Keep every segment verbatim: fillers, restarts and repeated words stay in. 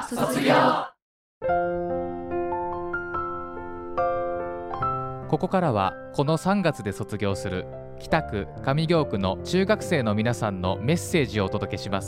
卒業。 ここからはこのさんがつで卒業する北区上京区の中学生の皆さんのメッセージをお届けします。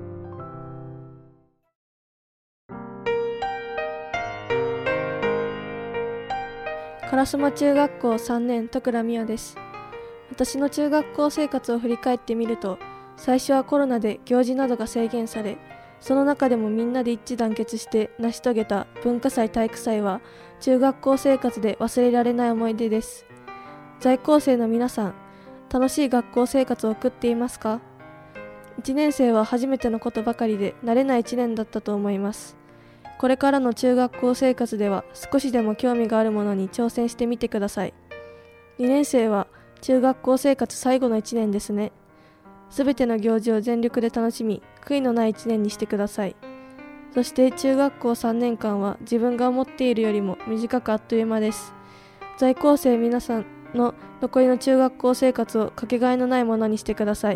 烏丸中学校さんねん、戸倉美代です。私の中学校生活を振り返ってみると、最初はコロナで行事などが制限され、その中でもみんなで一致団結して成し遂げた文化祭体育祭は中学校生活で忘れられない思い出です。在校生の皆さん、楽しい学校生活を送っていますか？いちねん生は初めてのことばかりで慣れないいちねんだったと思います。これからの中学校生活では少しでも興味があるものに挑戦してみてください。にねん生は中学校生活最後のいちねんですね。すべての行事を全力で楽しみ、悔いのないいちねんにしてください。そして中学校さんねんかんは自分が思っているよりも短くあっという間です。在校生皆さんの残りの中学校生活をかけがえのないものにしてください。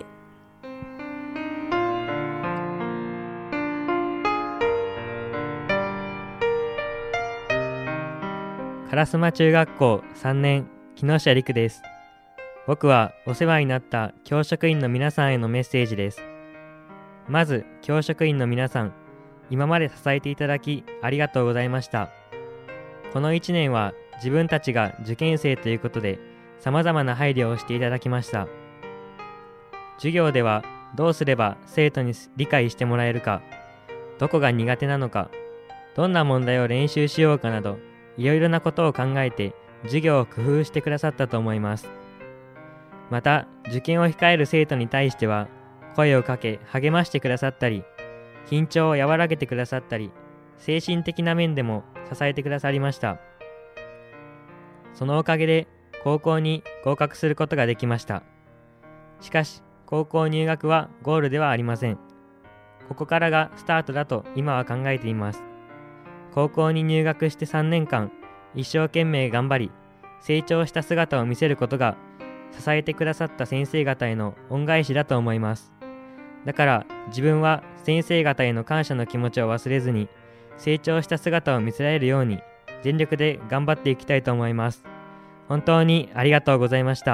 烏丸中学校さんねん、木下陸です。僕はお世話になった教職員の皆さんへのメッセージです。まず、教職員の皆さん、今まで支えていただきありがとうございました。このいちねんは自分たちが受験生ということで、様々な配慮をしていただきました。授業ではどうすれば生徒に理解してもらえるか、どこが苦手なのか、どんな問題を練習しようかなど、いろいろなことを考えて授業を工夫してくださったと思います。また、受験を控える生徒に対しては、声をかけ励ましてくださったり、緊張を和らげてくださったり、精神的な面でも支えてくださりました。そのおかげで高校に合格することができました。しかし、高校入学はゴールではありません。ここからがスタートだと今は考えています。高校に入学してさんねんかん、一生懸命頑張り、成長した姿を見せることが、支えてくださった先生方への恩返しだと思います。だから自分は先生方への感謝の気持ちを忘れずに、成長した姿を見せられるように、全力で頑張っていきたいと思います。本当にありがとうございました。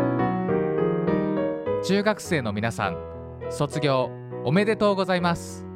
中学生の皆さん、卒業おめでとうございます。